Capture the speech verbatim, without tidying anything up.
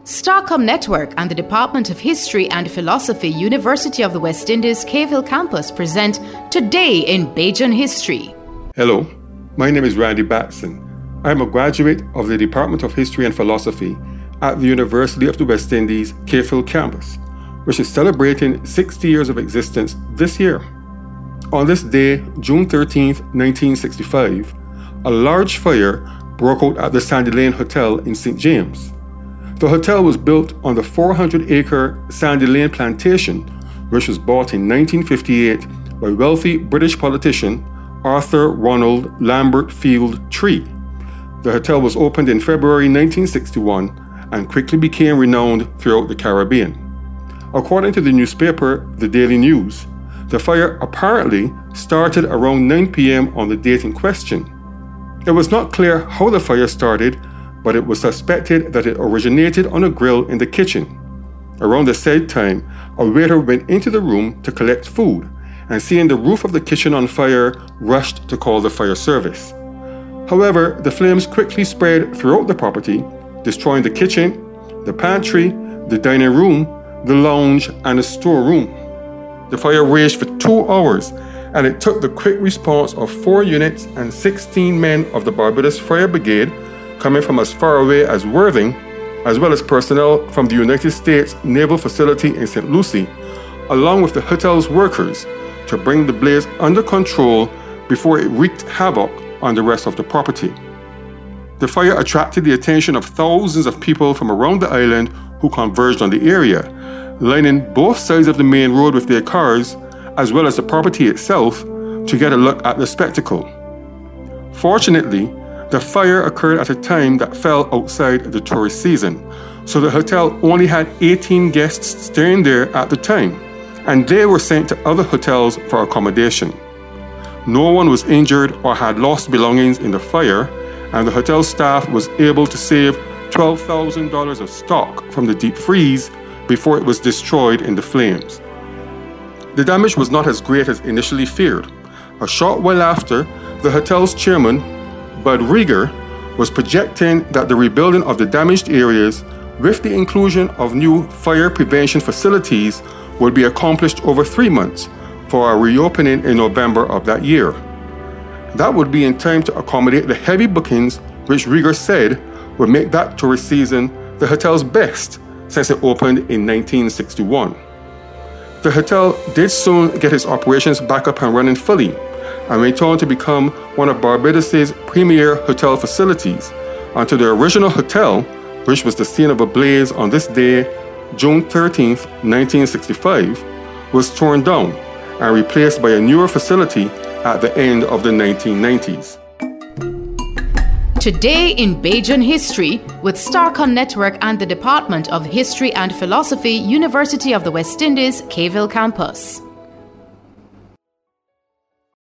Starcom Network and the Department of History and Philosophy, University of the West Indies, Cave Hill Campus present Today in Bajan History. Hello, my name is Randy Batson. I am a graduate of the Department of History and Philosophy at the University of the West Indies, Cave Hill Campus, which is celebrating sixty years of existence this year. On this day, June thirteenth, nineteen sixty-five, a large fire broke out at the Sandy Lane Hotel in Saint James. The hotel was built on the four hundred acre Sandy Lane plantation, which was bought in nineteen fifty-eight by wealthy British politician Arthur Ronald Lambert Field Tree. The hotel was opened in February nineteen sixty-one and quickly became renowned throughout the Caribbean. According to the newspaper The Daily News, the fire apparently started around nine p.m. on the date in question. It was not clear how the fire started, but it was suspected that it originated on a grill in the kitchen. Around the said time, a waiter went into the room to collect food, and seeing the roof of the kitchen on fire, rushed to call the fire service. However, the flames quickly spread throughout the property, destroying the kitchen, the pantry, the dining room, the lounge, and the storeroom. The fire raged for two hours, and it took the quick response of four units and sixteen men of the Barbados Fire Brigade, coming from as far away as Worthing, as well as personnel from the United States Naval Facility in Saint Lucie, along with the hotel's workers, to bring the blaze under control before it wreaked havoc on the rest of the property. The fire attracted the attention of thousands of people from around the island who converged on the area, lining both sides of the main road with their cars, as well as the property itself, to get a look at the spectacle. Fortunately, the fire occurred at a time that fell outside the tourist season, so the hotel only had eighteen guests staying there at the time, and they were sent to other hotels for accommodation. No one was injured or had lost belongings in the fire, and the hotel staff was able to save twelve thousand dollars of stock from the deep freeze before it was destroyed in the flames. The damage was not as great as initially feared. A short while after, the hotel's chairman, Bud Rieger, was projecting that the rebuilding of the damaged areas with the inclusion of new fire prevention facilities would be accomplished over three months for a reopening in November of that year. That would be in time to accommodate the heavy bookings, which Rieger said would make that tourist season the hotel's best since it opened in nineteen sixty-one. The hotel did soon get its operations back up and running fully, and went on to become one of Barbados's premier hotel facilities, until the original hotel, which was the scene of a blaze on this day, June thirteenth, nineteen sixty-five, was torn down and replaced by a newer facility at the end of the nineteen nineties. Today in Bajan History with Starcom Network and the Department of History and Philosophy, University of the West Indies, Cave Hill Campus.